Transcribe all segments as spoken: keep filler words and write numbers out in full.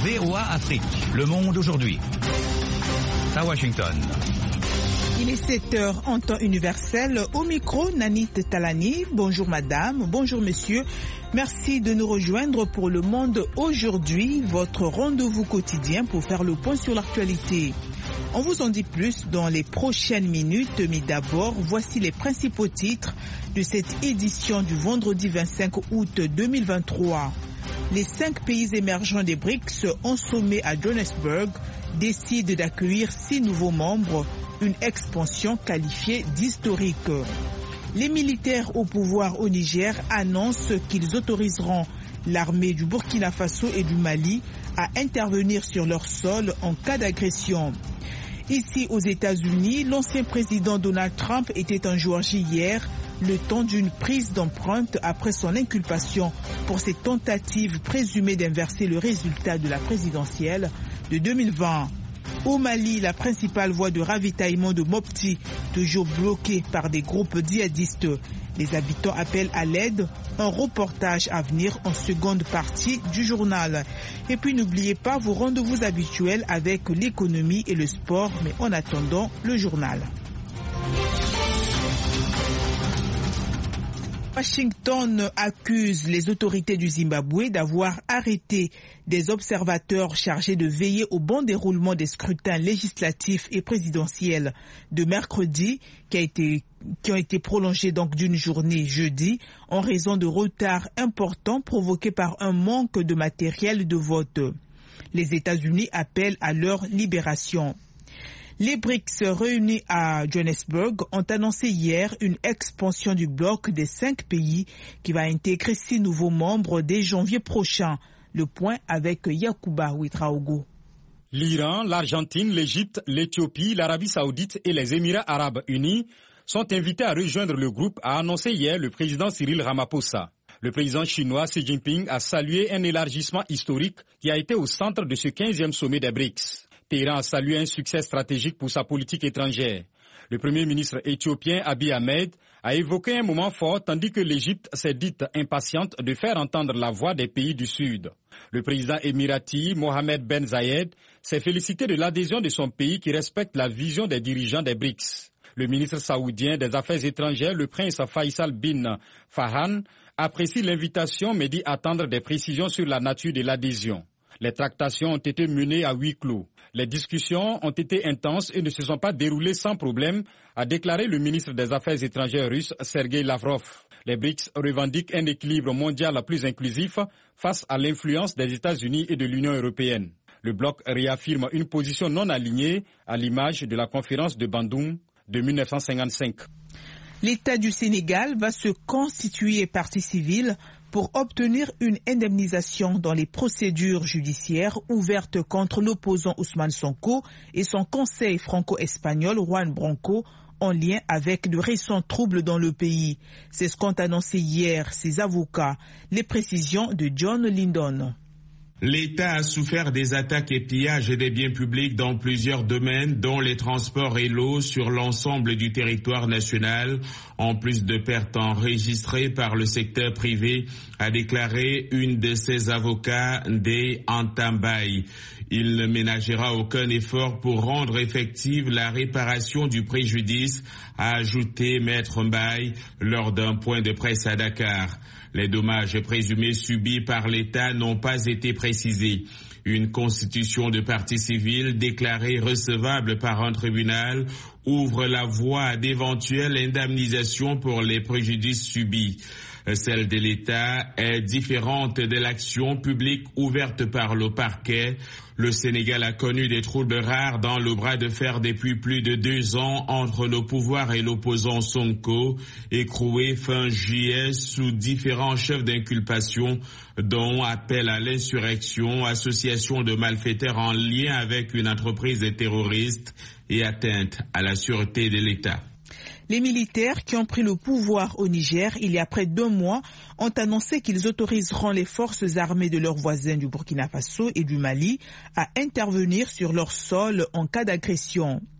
V O A Afrique, le monde aujourd'hui. À Washington. Il est sept heures en temps universel. Au micro, Nanit Talani. Bonjour madame, bonjour monsieur. Merci de nous rejoindre pour Le Monde aujourd'hui, votre rendez-vous quotidien pour faire le point sur l'actualité. On vous en dit plus dans les prochaines minutes, mais d'abord, voici les principaux titres de cette édition du vendredi vingt-cinq août deux mille vingt-trois. Les cinq pays émergents des B R I C S en sommet à Johannesburg décident d'accueillir six nouveaux membres, une expansion qualifiée d'historique. Les militaires au pouvoir au Niger annoncent qu'ils autoriseront l'armée du Burkina Faso et du Mali à intervenir sur leur sol en cas d'agression. Ici aux États-Unis, l'ancien président Donald Trump était en Géorgie hier, le temps d'une prise d'empreinte après son inculpation pour ses tentatives présumées d'inverser le résultat de la présidentielle de deux mille vingt. Au Mali, la principale voie de ravitaillement de Mopti, toujours bloquée par des groupes djihadistes. Les habitants appellent à l'aide. Un reportage à venir en seconde partie du journal. Et puis n'oubliez pas vos rendez-vous habituels avec l'économie et le sport, mais en attendant, le journal. Washington accuse les autorités du Zimbabwe d'avoir arrêté des observateurs chargés de veiller au bon déroulement des scrutins législatifs et présidentiels de mercredi, qui, a été, qui ont été prolongés donc d'une journée jeudi, en raison de retards importants provoqués par un manque de matériel de vote. Les États-Unis appellent à leur libération. Les B R I C S réunis à Johannesburg ont annoncé hier une expansion du bloc des cinq pays qui va intégrer six nouveaux membres dès janvier prochain. Le point avec Yacouba Ouedraogo. L'Iran, l'Argentine, l'Égypte, l'Éthiopie, l'Arabie Saoudite et les Émirats Arabes Unis sont invités à rejoindre le groupe, a annoncé hier le président Cyril Ramaphosa. Le président chinois Xi Jinping a salué un élargissement historique qui a été au centre de ce quinzième sommet des B R I C S. Téhéran a salué un succès stratégique pour sa politique étrangère. Le premier ministre éthiopien Abiy Ahmed a évoqué un moment fort tandis que l'Égypte s'est dite impatiente de faire entendre la voix des pays du Sud. Le président émirati Mohamed Ben Zayed s'est félicité de l'adhésion de son pays qui respecte la vision des dirigeants des B R I C S. Le ministre saoudien des Affaires étrangères, le prince Faisal bin Farhan, apprécie l'invitation mais dit attendre des précisions sur la nature de l'adhésion. Les tractations ont été menées à huis clos. Les discussions ont été intenses et ne se sont pas déroulées sans problème, a déclaré le ministre des Affaires étrangères russe Sergei Lavrov. Les B R I C S revendiquent un équilibre mondial plus inclusif face à l'influence des États-Unis et de l'Union européenne. Le bloc réaffirme une position non alignée à l'image de la conférence de Bandung de mille neuf cent cinquante-cinq. L'État du Sénégal va se constituer partie civile pour obtenir une indemnisation dans les procédures judiciaires ouvertes contre l'opposant Ousmane Sonko et son conseil franco-espagnol Juan Branco en lien avec de récents troubles dans le pays. C'est ce qu'ont annoncé hier ses avocats. Les précisions de John Lindon. L'État a souffert des attaques et pillages des biens publics dans plusieurs domaines, dont les transports et l'eau sur l'ensemble du territoire national, en plus de pertes enregistrées par le secteur privé, a déclaré une de ses avocats, Ndeye Antambaye. Il ne ménagera aucun effort pour rendre effective la réparation du préjudice, a ajouté Maître Mbaye lors d'un point de presse à Dakar. Les dommages présumés subis par l'État n'ont pas été précisés. Une constitution de partie civile déclarée recevable par un tribunal ouvre la voie à d'éventuelles indemnisations pour les préjudices subis. Celle de l'État est différente de l'action publique ouverte par le parquet. Le Sénégal a connu des troubles rares dans le bras de fer depuis plus de deux ans entre le pouvoir et l'opposant Sonko, écroué fin juillet sous différents chefs d'inculpation, dont appel à l'insurrection, association de malfaiteurs en lien avec une entreprise terroriste et atteinte à la sûreté de l'État. Les militaires qui ont pris le pouvoir au Niger il y a près d'un mois ont annoncé qu'ils autoriseront les forces armées de leurs voisins du Burkina Faso et du Mali à intervenir sur leur sol en cas d'agression.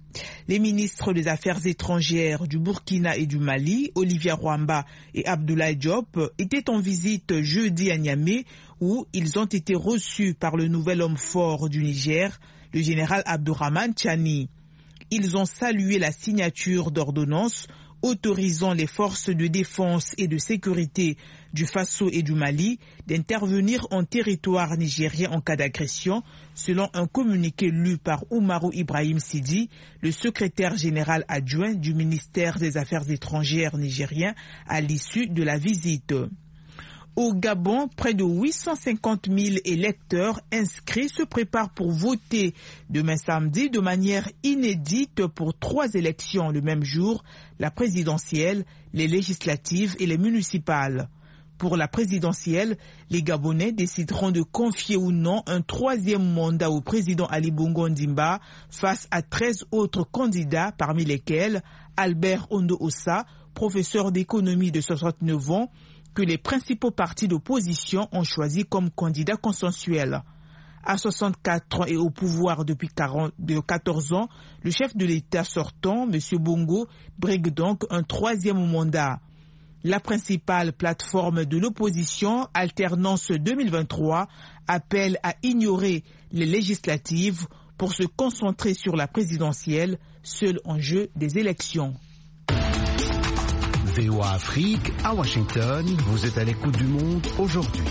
Les ministres des Affaires étrangères du Burkina et du Mali, Olivier Rwamba et Abdoulaye Diop, étaient en visite jeudi à Niamey où ils ont été reçus par le nouvel homme fort du Niger, le général Abdourahmane Tchani. Ils ont salué la signature d'ordonnances autorisant les forces de défense et de sécurité du Faso et du Mali d'intervenir en territoire nigérien en cas d'agression, selon un communiqué lu par Oumarou Ibrahim Sidi, le secrétaire général adjoint du ministère des Affaires étrangères nigérien, à l'issue de la visite. Au Gabon, près de huit cent cinquante mille électeurs inscrits se préparent pour voter demain samedi de manière inédite pour trois élections le même jour, la présidentielle, les législatives et les municipales. Pour la présidentielle, les Gabonais décideront de confier ou non un troisième mandat au président Ali Bongo Ndimba face à treize autres candidats, parmi lesquels Albert Ondo Ossa, professeur d'économie de soixante-neuf ans, que les principaux partis d'opposition ont choisi comme candidat consensuel. À soixante-quatre ans et au pouvoir depuis quatorze ans, le chef de l'État sortant, M. Bongo, brigue donc un troisième mandat. La principale plateforme de l'opposition, Alternance deux mille vingt-trois, appelle à ignorer les législatives pour se concentrer sur la présidentielle, seul enjeu des élections. V O A Afrique, à Washington, vous êtes à l'écoute du monde aujourd'hui.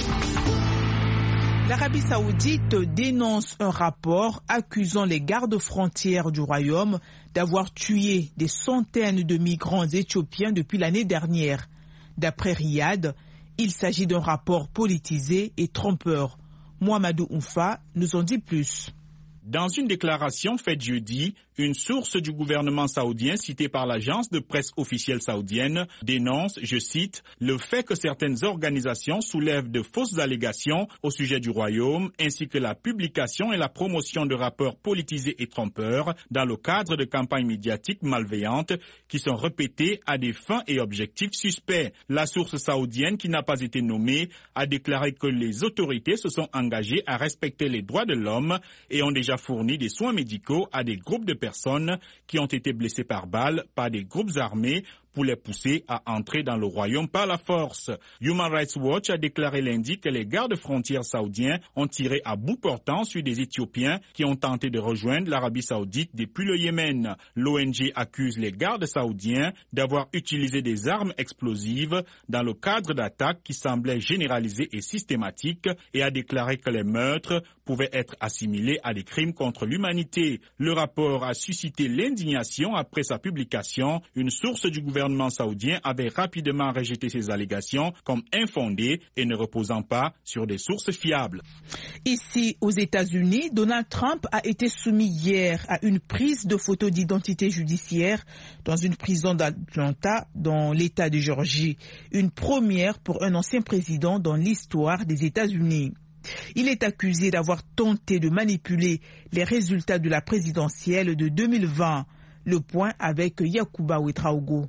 L'Arabie Saoudite dénonce un rapport accusant les gardes-frontières du royaume d'avoir tué des centaines de migrants éthiopiens depuis l'année dernière. D'après Riyad, il s'agit d'un rapport politisé et trompeur. Mohamedou Oumfa nous en dit plus. Dans une déclaration faite jeudi, une source du gouvernement saoudien citée par l'agence de presse officielle saoudienne dénonce, je cite, le fait que certaines organisations soulèvent de fausses allégations au sujet du royaume ainsi que la publication et la promotion de rapports politisés et trompeurs dans le cadre de campagnes médiatiques malveillantes qui sont répétées à des fins et objectifs suspects. La source saoudienne, qui n'a pas été nommée, a déclaré que les autorités se sont engagées à respecter les droits de l'homme et ont déjà fourni des soins médicaux à des groupes de personnes qui ont été blessées par balles par des groupes armés pour les pousser à entrer dans le royaume par la force. Human Rights Watch a déclaré lundi que les gardes-frontières saoudiens ont tiré à bout portant sur des Éthiopiens qui ont tenté de rejoindre l'Arabie Saoudite depuis le Yémen. L'O N G accuse les gardes saoudiens d'avoir utilisé des armes explosives dans le cadre d'attaques qui semblaient généralisées et systématiques et a déclaré que les meurtres pouvaient être assimilés à des crimes contre l'humanité. Le rapport a suscité l'indignation après sa publication. Une source du gouvernement Le gouvernement saoudien avait rapidement rejeté ces allégations comme infondées et ne reposant pas sur des sources fiables. Ici, aux États-Unis, Donald Trump a été soumis hier à une prise de photos d'identité judiciaire dans une prison d'Atlanta, dans l'État de Géorgie. Une première pour un ancien président dans l'histoire des États-Unis. Il est accusé d'avoir tenté de manipuler les résultats de la présidentielle de deux mille vingt. Le point avec Yacouba Ouetraogo.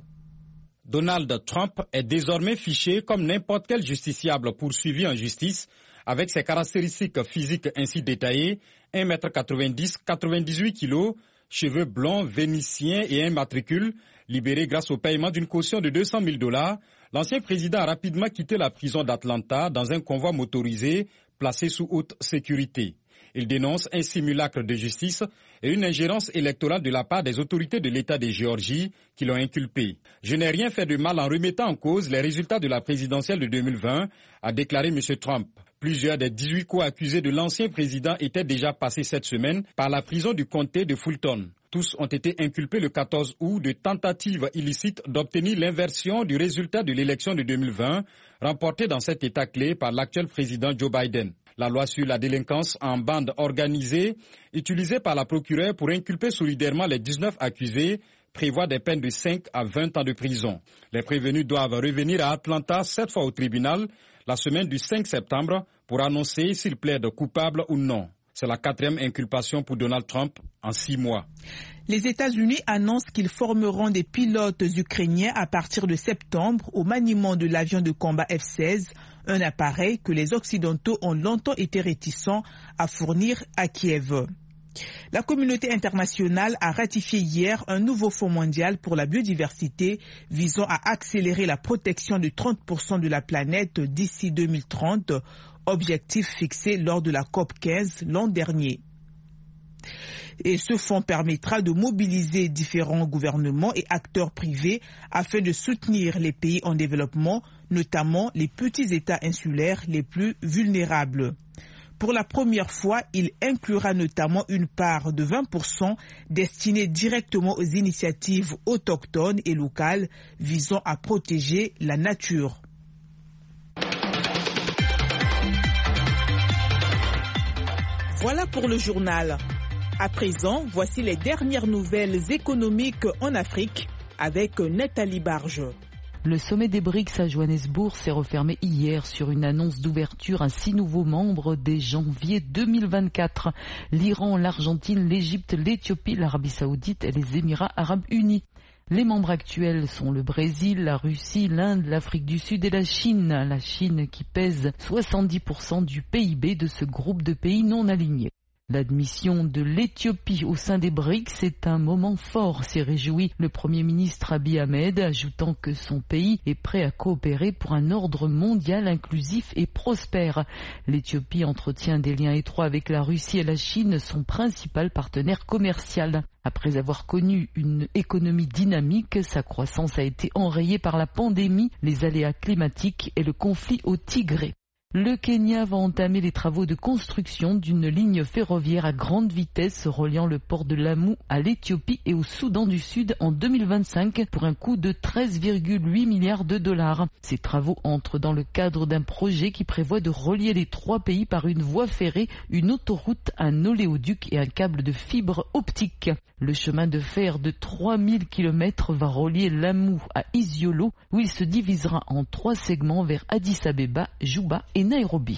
Donald Trump est désormais fiché comme n'importe quel justiciable poursuivi en justice avec ses caractéristiques physiques ainsi détaillées, un mètre quatre-vingt-dix, quatre-vingt-dix-huit kilos, cheveux blonds vénitiens et un matricule, libéré grâce au paiement d'une caution de deux cent mille dollars. L'ancien président a rapidement quitté la prison d'Atlanta dans un convoi motorisé placé sous haute sécurité. Il dénonce un simulacre de justice et une ingérence électorale de la part des autorités de l'État de Géorgie qui l'ont inculpé. Je n'ai rien fait de mal en remettant en cause les résultats de la présidentielle de deux mille vingt, a déclaré M. Trump. Plusieurs des dix-huit co-accusés de l'ancien président étaient déjà passés cette semaine par la prison du comté de Fulton. Tous ont été inculpés le quatorze août de tentative illicite d'obtenir l'inversion du résultat de l'élection de deux mille vingt, remportée dans cet État clé par l'actuel président Joe Biden. La loi sur la délinquance en bande organisée, utilisée par la procureure pour inculper solidairement les dix-neuf accusés, prévoit des peines de cinq à vingt ans de prison. Les prévenus doivent revenir à Atlanta cette fois au tribunal la semaine du cinq septembre pour annoncer s'ils plaident coupables ou non. C'est la quatrième inculpation pour Donald Trump en six mois. Les États-Unis annoncent qu'ils formeront des pilotes ukrainiens à partir de septembre au maniement de l'avion de combat F seize, un appareil que les Occidentaux ont longtemps été réticents à fournir à Kiev. La communauté internationale a ratifié hier un nouveau fonds mondial pour la biodiversité visant à accélérer la protection de trente pour cent de la planète d'ici deux mille trente, objectif fixé lors de la COP quinze l'an dernier. Et ce fonds permettra de mobiliser différents gouvernements et acteurs privés afin de soutenir les pays en développement, notamment les petits États insulaires les plus vulnérables. Pour la première fois, il inclura notamment une part de vingt pour cent destinée directement aux initiatives autochtones et locales visant à protéger la nature. Voilà pour le journal. À présent, voici les dernières nouvelles économiques en Afrique avec Nathalie Barge. Le sommet des BRICS à Johannesburg s'est refermé hier sur une annonce d'ouverture à six nouveaux membres dès janvier deux mille vingt-quatre. L'Iran, l'Argentine, l'Égypte, l'Éthiopie, l'Arabie Saoudite et les Émirats Arabes Unis. Les membres actuels sont le Brésil, la Russie, l'Inde, l'Afrique du Sud et la Chine. La Chine qui pèse soixante-dix pour cent du P I B de ce groupe de pays non alignés. L'admission de l'Éthiopie au sein des BRICS est un moment fort, s'est réjoui le Premier ministre Abiy Ahmed, ajoutant que son pays est prêt à coopérer pour un ordre mondial inclusif et prospère. L'Éthiopie entretient des liens étroits avec la Russie et la Chine, son principal partenaire commercial. Après avoir connu une économie dynamique, sa croissance a été enrayée par la pandémie, les aléas climatiques et le conflit au Tigré. Le Kenya va entamer les travaux de construction d'une ligne ferroviaire à grande vitesse reliant le port de Lamu à l'Éthiopie et au Soudan du Sud en deux mille vingt-cinq pour un coût de treize virgule huit milliards de dollars. Ces travaux entrent dans le cadre d'un projet qui prévoit de relier les trois pays par une voie ferrée, une autoroute, un oléoduc et un câble de fibre optique. Le chemin de fer de trois mille kilomètres va relier Lamu à Isiolo où il se divisera en trois segments vers Addis Abeba, Juba et Nairobi.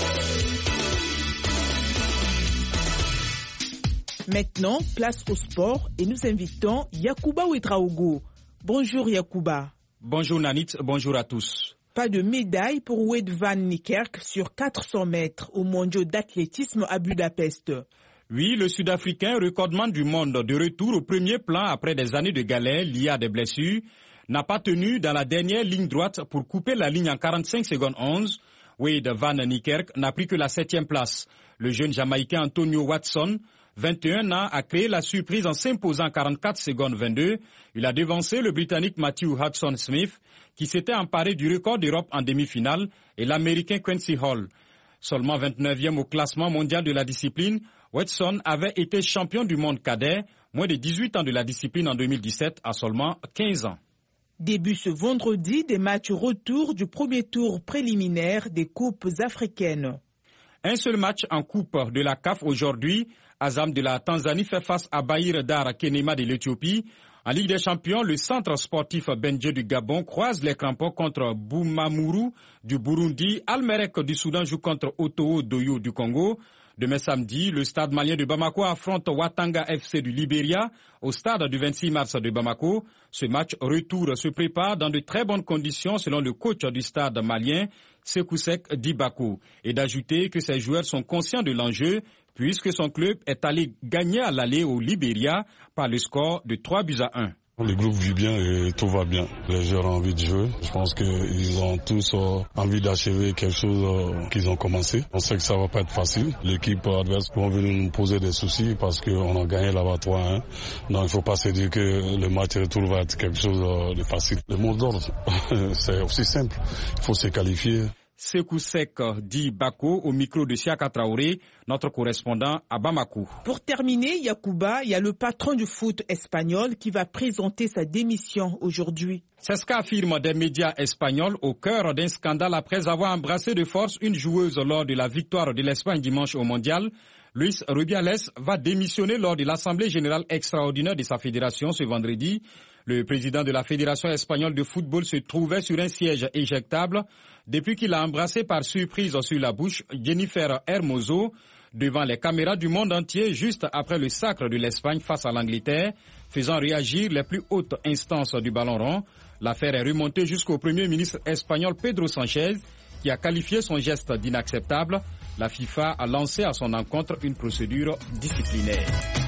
Maintenant, place au sport et nous invitons Yacouba Ouedraogo. Bonjour Yacouba. Bonjour Nanit, bonjour à tous. Pas de médaille pour Wout van Niekerk sur quatre cents mètres aux mondiaux d'athlétisme à Budapest. Oui, le Sud-Africain, recordman du monde, de retour au premier plan après des années de galère liées à des blessures, n'a pas tenu dans la dernière ligne droite pour couper la ligne en quarante-cinq secondes onze. Wout van Niekerk n'a pris que la septième place. Le jeune Jamaïcain Antonio Watson, vingt et un ans, a créé la surprise en s'imposant quarante-quatre secondes vingt-deux. Il a devancé le Britannique Matthew Hudson-Smith, qui s'était emparé du record d'Europe en demi-finale, et l'Américain Quincy Hall. Seulement vingt-neuvième au classement mondial de la discipline, Watson avait été champion du monde cadet, moins de dix-huit ans de la discipline en deux mille dix-sept, à seulement quinze ans. Début ce vendredi des matchs retour du premier tour préliminaire des coupes africaines. Un seul match en coupe de la C A F aujourd'hui. Azam de la Tanzanie fait face à Bahir Dar Kenema de l'Éthiopie. En Ligue des Champions, le centre sportif Benje du Gabon croise les crampons contre Bumamuru du Burundi. Almerek du Soudan joue contre Otoo Doyo du Congo. Demain samedi, le stade malien de Bamako affronte Watanga F C du Libéria au stade du vingt-six mars de Bamako. Ce match retour se prépare dans de très bonnes conditions selon le coach du stade malien, Sekousek Dibako, et d'ajouter que ses joueurs sont conscients de l'enjeu puisque son club est allé gagner à l'aller au Libéria par le score de trois buts à un. Le groupe vit bien et tout va bien. Les joueurs ont envie de jouer. Je pense qu'ils ont tous euh, envie d'achever quelque chose euh, qu'ils ont commencé. On sait que ça va pas être facile. L'équipe adverse va venir nous poser des soucis parce qu'on a gagné là-bas trois à un. Donc il faut pas se dire que le match retour va être quelque chose euh, de facile. Le mot d'ordre, c'est aussi simple. Il faut se qualifier. Sekousek Dibako au micro de Siaka Traoré, notre correspondant à Bamako. Pour terminer, Yacouba, il y a le patron du foot espagnol qui va présenter sa démission aujourd'hui. C'est ce qu'affirment des médias espagnols au cœur d'un scandale après avoir embrassé de force une joueuse lors de la victoire de l'Espagne dimanche au Mondial. Luis Rubiales va démissionner lors de l'Assemblée générale extraordinaire de sa fédération ce vendredi. Le président de la Fédération espagnole de football se trouvait sur un siège éjectable depuis qu'il a embrassé par surprise sur la bouche Jennifer Hermoso devant les caméras du monde entier juste après le sacre de l'Espagne face à l'Angleterre, faisant réagir les plus hautes instances du ballon rond. L'affaire est remontée jusqu'au premier ministre espagnol Pedro Sánchez, qui a qualifié son geste d'inacceptable. La FIFA a lancé à son encontre une procédure disciplinaire.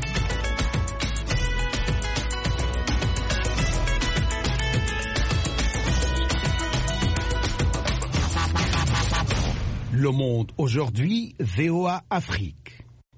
Le Monde aujourd'hui, V O A Afrique.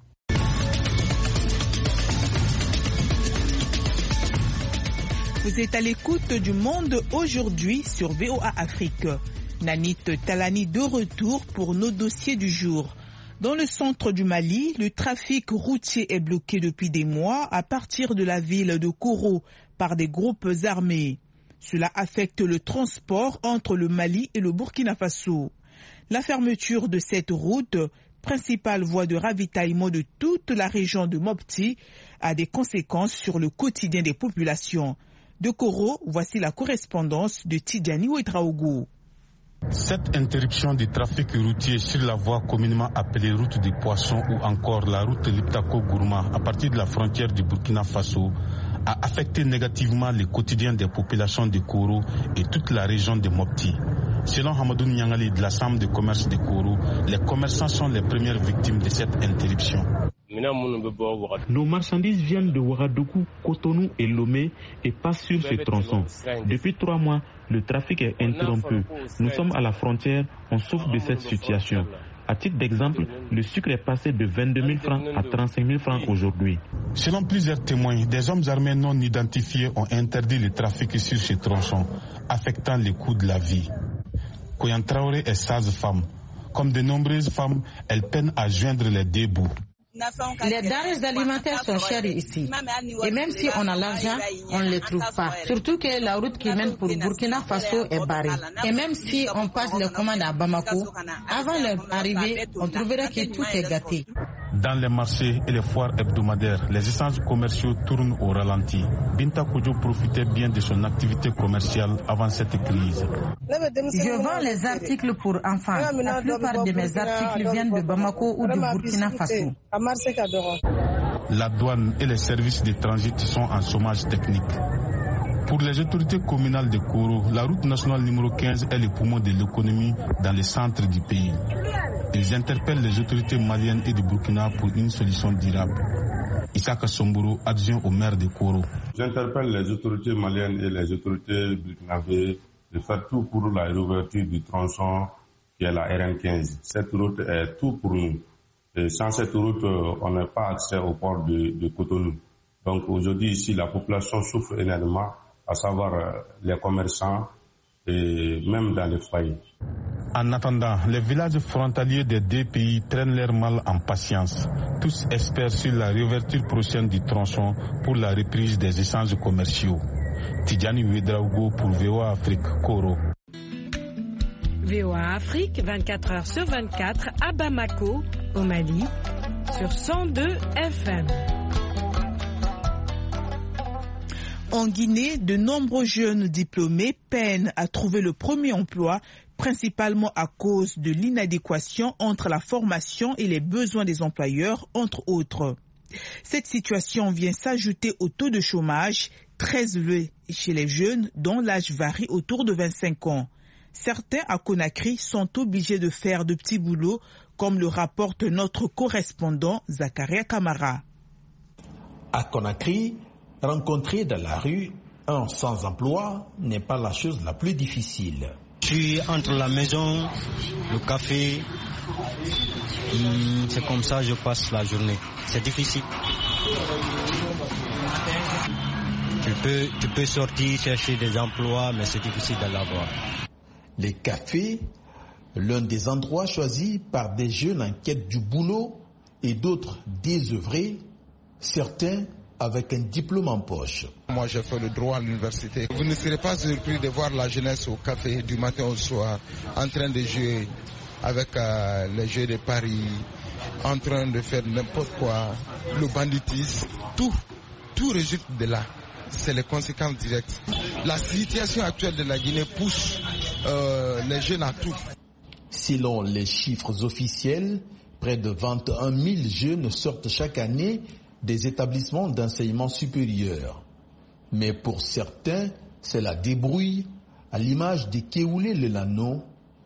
Vous êtes à l'écoute du Monde aujourd'hui sur V O A Afrique. Nanit Talani de retour pour nos dossiers du jour. Dans le centre du Mali, le trafic routier est bloqué depuis des mois à partir de la ville de Koro par des groupes armés. Cela affecte le transport entre le Mali et le Burkina Faso. La fermeture de cette route, principale voie de ravitaillement de toute la région de Mopti, a des conséquences sur le quotidien des populations. De Koro, voici la correspondance de Tidjani Ouedraogo. Cette interruption du trafic routier sur la voie communément appelée route des poissons ou encore la route Liptako-Gourma à partir de la frontière du Burkina Faso a affecté négativement le quotidien des populations de Koro et toute la région de Mopti. Selon Hamadou Nyangali de la Chambre de commerce de Koro, les commerçants sont les premières victimes de cette interruption. Nos marchandises viennent de Ouagadougou, Cotonou et Lomé et passent sur ce tronçon. Depuis trois mois, le trafic est interrompu. Nous sommes à la frontière, on souffre de cette situation. À titre d'exemple, le sucre est passé de vingt-deux mille francs à trente-cinq mille francs aujourd'hui. Selon plusieurs témoins, des hommes armés non identifiés ont interdit le trafic sur ce tronçon, affectant le coût de la vie. Koyan Traoré est sage-femme. Comme de nombreuses femmes, elle peine à joindre les deux bouts. Les denrées alimentaires sont chères ici. Et même si on a l'argent, on ne les trouve pas. Surtout que la route qui mène pour Burkina Faso est barrée. Et même si on passe les commandes à Bamako, avant leur arrivée, on trouverait que tout est gâté. Dans les marchés et les foires hebdomadaires, les échanges commerciaux tournent au ralenti. Binta Kojo profitait bien de son activité commerciale avant cette crise. Je vends les articles pour enfants. La plupart de mes articles viennent de Bamako ou du Burkina Faso. La douane et les services de transit sont en chômage technique. Pour les autorités communales de Koro, la route nationale numéro quinze est le poumon de l'économie dans le centre du pays. Ils interpellent les autorités maliennes et du Burkina pour une solution durable. Isaka Somboro, adjoint au maire de Koro. J'interpelle les autorités maliennes et les autorités burkinabées de faire tout pour la réouverture du tronçon qui est la R N quinze. Cette route est tout pour nous. Et sans cette route, on n'a pas accès au port de, de Cotonou. Donc aujourd'hui ici, la population souffre énormément, à savoir les commerçants et même dans les foyers. En attendant, les villages frontaliers des deux pays traînent leur mal en patience. Tous espèrent sur la réouverture prochaine du tronçon pour la reprise des échanges commerciaux. Tidjani Ouedraogo pour V O A Afrique, Koro. V O A Afrique, vingt-quatre heures sur vingt-quatre, à Bamako, au Mali, sur cent deux F M. En Guinée, de nombreux jeunes diplômés peinent à trouver le premier emploi, principalement à cause de l'inadéquation entre la formation et les besoins des employeurs, entre autres. Cette situation vient s'ajouter au taux de chômage très élevé chez les jeunes dont l'âge varie autour de vingt-cinq ans. Certains à Conakry sont obligés de faire de petits boulots, comme le rapporte notre correspondant Zakaria Kamara. À Conakry, rencontrer dans la rue un sans-emploi n'est pas la chose la plus difficile. Je suis entre la maison, le café, c'est comme ça que je passe la journée. C'est difficile. Tu peux, tu peux sortir chercher des emplois, mais c'est difficile de l'avoir. Les cafés, l'un des endroits choisis par des jeunes en quête du boulot et d'autres désœuvrés, certains avec un diplôme en poche. Moi, j'ai fait le droit à l'université. Vous ne serez pas surpris de voir la jeunesse au café du matin au soir, en train de jouer avec euh, les jeux de Paris, en train de faire n'importe quoi, le banditisme, tout, tout résulte de là. C'est les conséquences directes. La situation actuelle de la Guinée pousse euh, les jeunes à tout. Selon les chiffres officiels, près de vingt et un mille jeunes sortent chaque année des établissements d'enseignement supérieur. Mais pour certains, c'est la débrouille, à l'image de Kéoulé Lelano,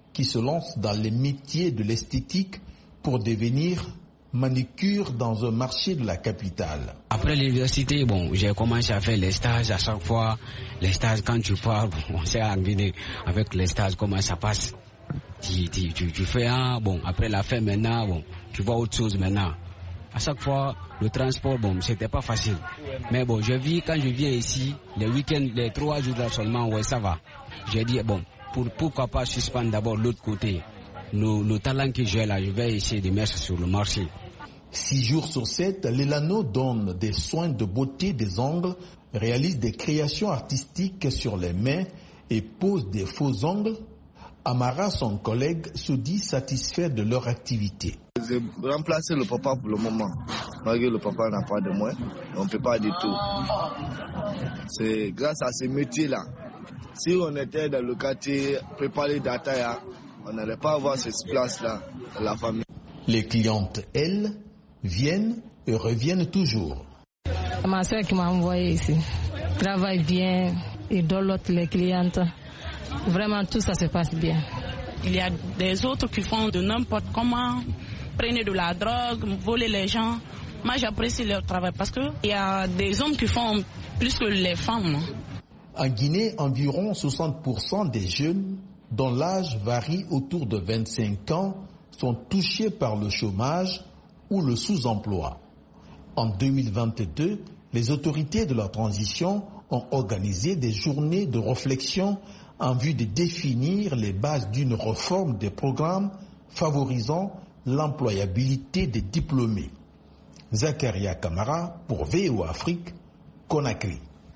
qui se lancent dans les métiers de l'esthétique pour devenir manicure dans un marché de la capitale. Après l'université, bon, j'ai commencé à faire les stages à chaque fois. Les stages, quand tu pars, on sait en Guinée, avec les stages, comment ça passe. Tu, tu, tu, tu fais un, bon, après la fin maintenant, bon, tu vois autre chose maintenant. À chaque fois, le transport, bon, c'était pas facile. Mais bon, je vis, quand je viens ici, les week-ends, les trois jours là seulement, ouais, ça va. J'ai dit, bon, pour, pourquoi pas suspendre d'abord l'autre côté. Le, le talent que j'ai là, je vais essayer de mettre sur le marché. Six jours sur sept, Lelano donne des soins de beauté des ongles, réalise des créations artistiques sur les mains et pose des faux ongles. Amara, son collègue, se dit satisfait de leur activité. J'ai remplacé le papa pour le moment. Malgré le papa n'a pas de moins, on ne peut pas du tout. C'est grâce à ces métiers-là. Si on était dans le quartier préparé d'Ataya, on n'allait pas avoir cette place-là dans la famille. Les clientes, elles, viennent et reviennent toujours. Ma soeur qui m'a envoyé ici travaille bien et dolote les clientes. Vraiment, tout ça se passe bien. Il y a des autres qui font de n'importe comment, prennent de la drogue, voler les gens. Moi, j'apprécie leur travail parce qu'il y a des hommes qui font plus que les femmes. En Guinée, environ soixante pour cent des jeunes, dont l'âge varie autour de vingt-cinq ans, sont touchés par le chômage ou le sous-emploi. En deux mille vingt-deux, les autorités de la transition ont organisé des journées de réflexion en vue de définir les bases d'une réforme des programmes favorisant l'employabilité des diplômés. Zakaria Kamara pour V O A Afrique, Conakry.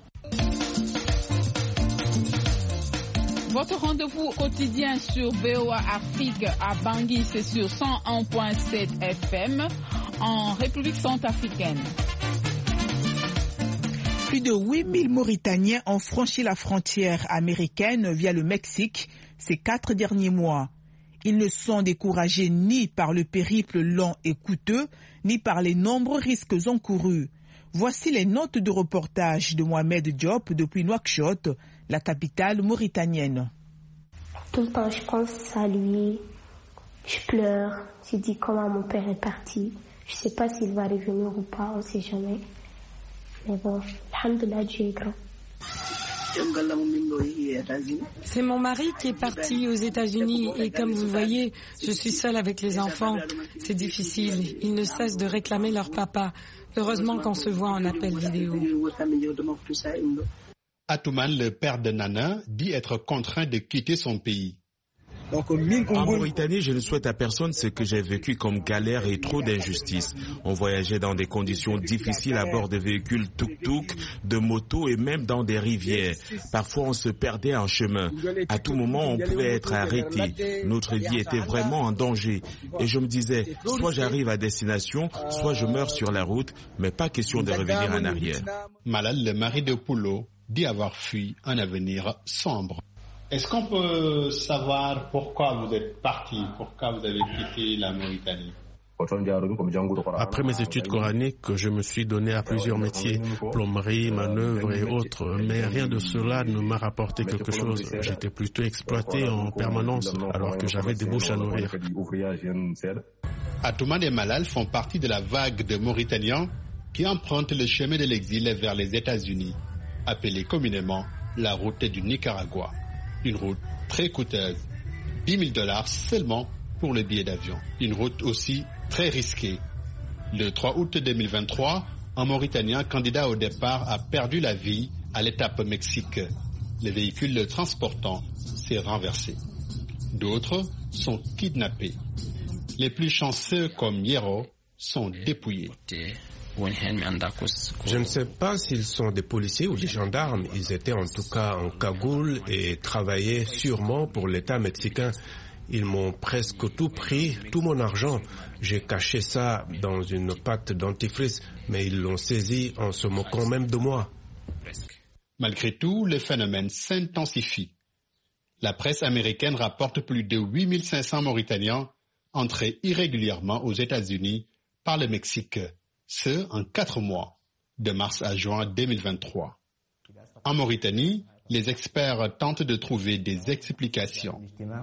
Votre rendez-vous quotidien sur V O A Afrique à Bangui, c'est sur cent un virgule sept F M en République centrafricaine. Plus de huit mille Mauritaniens ont franchi la frontière américaine via le Mexique ces quatre derniers mois. Ils ne sont découragés ni par le périple long et coûteux, ni par les nombreux risques encourus. Voici les notes de reportage de Mohamed Diop depuis Nouakchott, la capitale mauritanienne. Tout le temps, je pense à lui, je pleure, je dis comment mon père est parti. Je ne sais pas s'il va revenir ou pas, on ne sait jamais. Mais bon, alhamdoulilah, Dieu est grand. C'est mon mari qui est parti aux États-Unis et comme vous le voyez, je suis seule avec les enfants. C'est difficile. Ils ne cessent de réclamer leur papa. Heureusement qu'on se voit en appel vidéo. Atouman, le père de Nana, dit être contraint de quitter son pays. En Mauritanie, je ne souhaite à personne ce que j'ai vécu comme galère et trop d'injustice. On voyageait dans des conditions difficiles à bord de véhicules tuk-tuk, de motos et même dans des rivières. Parfois, on se perdait en chemin. À tout moment, on pouvait être arrêté. Notre vie était vraiment en danger. Et je me disais, soit j'arrive à destination, soit je meurs sur la route, mais pas question de revenir en arrière. Malal, le mari de Poulo, dit avoir fui un avenir sombre. Est-ce qu'on peut savoir pourquoi vous êtes parti, pourquoi vous avez quitté la Mauritanie? Après mes études coraniques, je me suis donné à plusieurs métiers, plomberie, manœuvre et autres, mais rien de cela ne m'a rapporté quelque chose. J'étais plutôt exploité en permanence alors que j'avais des bouches à nourrir. Atouman et Malal font partie de la vague de Mauritaniens qui empruntent le chemin de l'exil vers les États-Unis, appelée communément la route du Nicaragua. Une route très coûteuse, dix mille dollars seulement pour le billet d'avion. Une route aussi très risquée. Le trois août deux mille vingt-trois, un Mauritanien candidat au départ a perdu la vie à l'étape Mexique. Le véhicule le transportant s'est renversé. D'autres sont kidnappés. Les plus chanceux comme Yero sont dépouillés. Je ne sais pas s'ils sont des policiers ou des gendarmes. Ils étaient en tout cas en cagoule et travaillaient sûrement pour l'État mexicain. Ils m'ont presque tout pris, tout mon argent. J'ai caché ça dans une pâte dentifrice, mais ils l'ont saisi en se moquant même de moi. Malgré tout, le phénomène s'intensifie. La presse américaine rapporte plus de huit mille cinq cents Mauritaniens entrés irrégulièrement aux États-Unis par le Mexique. Ce, en quatre mois, de mars à juin deux mille vingt-trois. En Mauritanie, Les experts tentent de trouver des explications.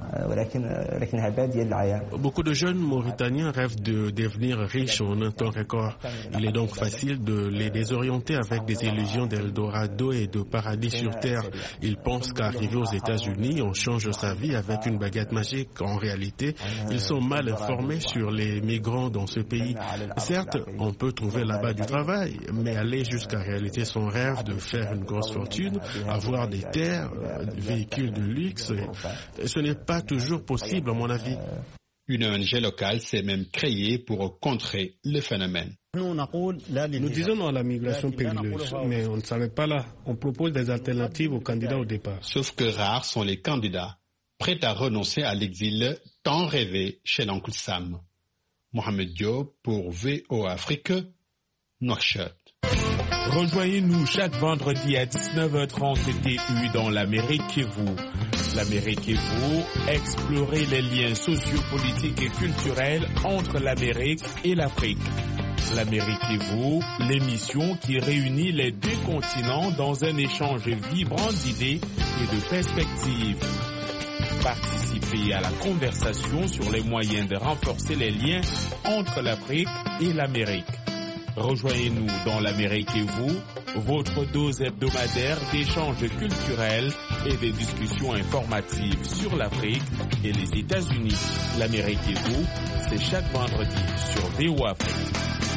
Beaucoup de jeunes Mauritaniens rêvent de devenir riches en un temps record. Il est donc facile de les désorienter avec des illusions d'Eldorado et de paradis sur terre. Ils pensent qu'arriver aux États-Unis, on change sa vie avec une baguette magique. En réalité, ils sont mal informés sur les migrants dans ce pays. Certes, on peut trouver là-bas du travail, mais aller jusqu'à réaliser son rêve de faire une grosse fortune, avoir des terres, des véhicules de luxe, ce n'est pas toujours possible à mon avis. Une O N G locale s'est même créée pour contrer le phénomène. Nous disons non à la migration périlleuse, mais on ne s'arrête pas là. On propose des alternatives aux candidats au départ. Sauf que rares sont les candidats prêts à renoncer à l'exil tant rêvé chez l'oncle Sam. Mohamed Diop pour V O A Afrique, Nouakchott. Rejoignez-nous chaque vendredi à dix-neuf heures trente T U dans l'Amérique et vous. L'Amérique et vous, explorez les liens sociopolitiques et culturels entre l'Amérique et l'Afrique. L'Amérique et vous, l'émission qui réunit les deux continents dans un échange vibrant d'idées et de perspectives. Participez à la conversation sur les moyens de renforcer les liens entre l'Afrique et l'Amérique. Rejoignez-nous dans l'Amérique et vous, votre dose hebdomadaire d'échanges culturels et des discussions informatives sur l'Afrique et les États-Unis. L'Amérique et vous, c'est chaque vendredi sur V O A Afrique.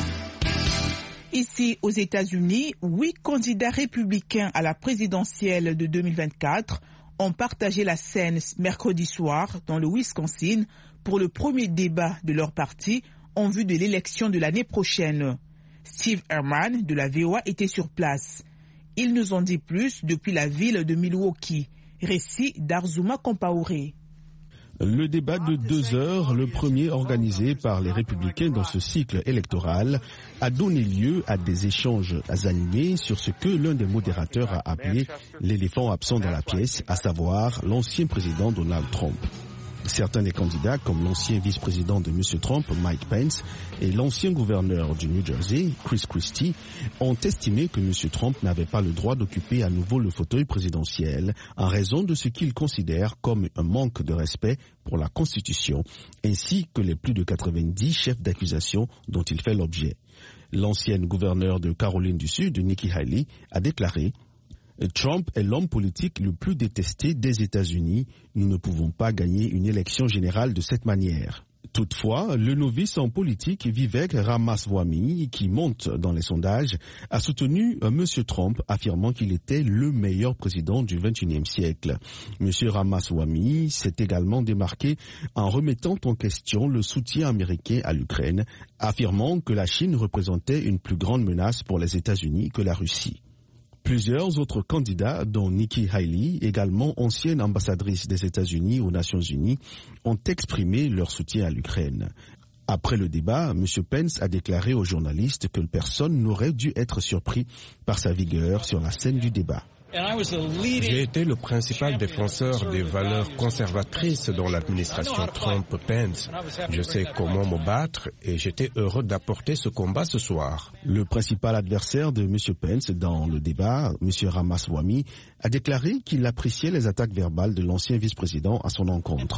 Ici, aux États-Unis, huit candidats républicains à la présidentielle de deux mille vingt-quatre ont partagé la scène mercredi soir dans le Wisconsin pour le premier débat de leur parti en vue de l'élection de l'année prochaine. Steve Herman de la V O A était sur place. Ils nous en dit plus depuis la ville de Milwaukee. Récit d'Arzuma Compaoré. Le débat de deux heures, le premier organisé par les républicains dans ce cycle électoral, a donné lieu à des échanges animés sur ce que l'un des modérateurs a appelé l'éléphant absent dans la pièce, à savoir l'ancien président Donald Trump. Certains des candidats, comme l'ancien vice-président de M. Trump, Mike Pence, et l'ancien gouverneur du New Jersey, Chris Christie, ont estimé que M. Trump n'avait pas le droit d'occuper à nouveau le fauteuil présidentiel en raison de ce qu'ils considèrent comme un manque de respect pour la Constitution, ainsi que les plus de quatre-vingt-dix chefs d'accusation dont il fait l'objet. L'ancienne gouverneure de Caroline du Sud, Nikki Haley, a déclaré « Trump est l'homme politique le plus détesté des États-Unis. Nous ne pouvons pas gagner une élection générale de cette manière. » Toutefois, le novice en politique Vivek Ramaswamy, qui monte dans les sondages, a soutenu M. Trump, affirmant qu'il était le meilleur président du vingt et unième siècle. M. Ramaswamy s'est également démarqué en remettant en question le soutien américain à l'Ukraine, affirmant que la Chine représentait une plus grande menace pour les États-Unis que la Russie. Plusieurs autres candidats, dont Nikki Haley, également ancienne ambassadrice des États-Unis aux Nations Unies, ont exprimé leur soutien à l'Ukraine. Après le débat, M. Pence a déclaré aux journalistes que personne n'aurait dû être surpris par sa vigueur sur la scène du débat. J'ai été le principal défenseur des valeurs conservatrices dans l'administration Trump-Pence. Je sais comment me battre et j'étais heureux d'apporter ce combat ce soir. Le principal adversaire de M. Pence dans le débat, M. Ramaswamy, a déclaré qu'il appréciait les attaques verbales de l'ancien vice-président à son encontre.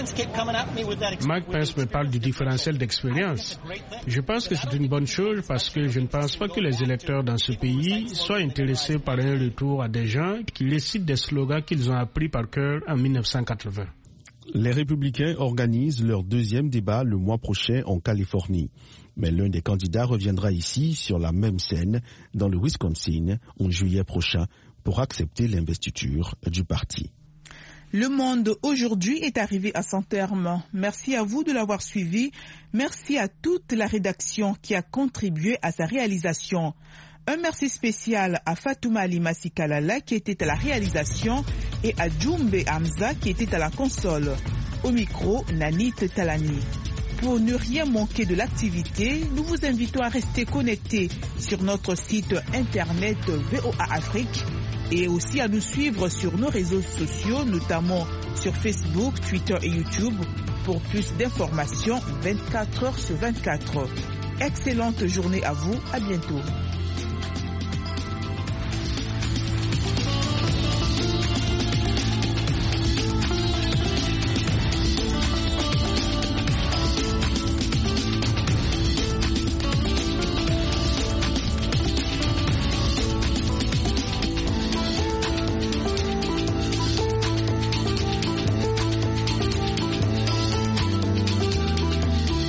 Mike Pence me parle du différentiel d'expérience. Je pense que c'est une bonne chose parce que je ne pense pas que les électeurs dans ce pays soient intéressés par un retour à des gens qui récitent des slogans qu'ils ont appris par cœur en mille neuf cent quatre-vingts. Les républicains organisent leur deuxième débat le mois prochain en Californie. Mais l'un des candidats reviendra ici sur la même scène dans le Wisconsin en juillet prochain pour accepter l'investiture du parti. Le Monde aujourd'hui est arrivé à son terme. Merci à vous de l'avoir suivi. Merci à toute la rédaction qui a contribué à sa réalisation. Un merci spécial à Fatouma Alimasi Kalala qui était à la réalisation et à Djumbe Hamza qui était à la console. Au micro, Nanit Talani. Pour ne rien manquer de l'activité, nous vous invitons à rester connectés sur notre site internet V O A Afrique et aussi à nous suivre sur nos réseaux sociaux, notamment sur Facebook, Twitter et YouTube pour plus d'informations vingt-quatre heures sur vingt-quatre. Excellente journée à vous, à bientôt.